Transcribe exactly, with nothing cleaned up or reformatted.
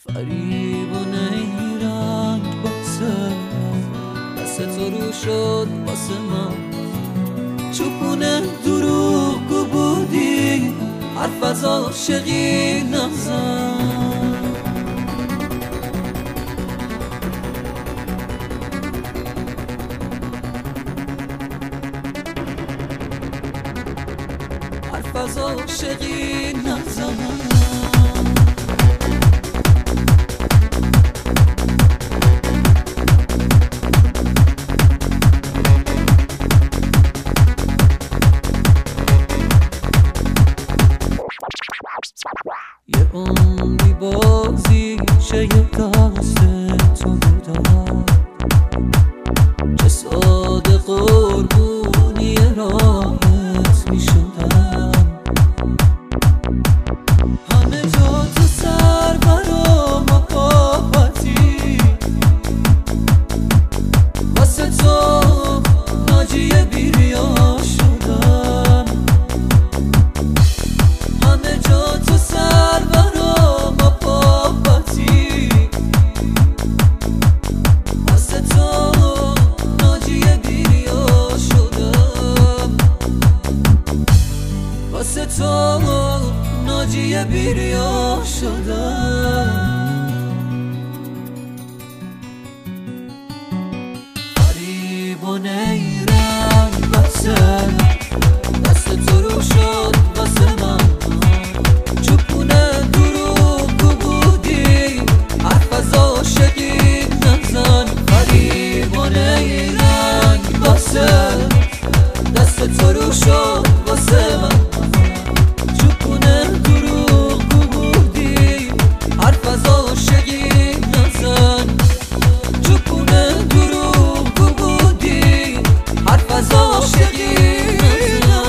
فریب و نیرنگ باسه دست تو رو شد باسه من، چوبونه دروغ بودی حرف از عاشقی نزن. حرف از عاشقی نزن. یه عمری بازی چه یه دست تو بودم، چه ساده قربونی راحت می شدم. همه جا تو سر برا محبتی، واسه تو ناجی بیریا شدم. همه جا تو سر برا محبتی، واسه تو ناجی بیریا شدم. واسه تو ناجی بیریا شدم. فریب و نیرنگ بسه دست تو رو شد واسه من، چوبونه دروغ بودی حرف از عاشقی نزن. فریب و نیرنگ بسه دست تو رو شد واسه من، چوبونه دروغ بودی حرف از عاشقی نزن. چوبونه دروغ بودی حرف از عاشقی نزن.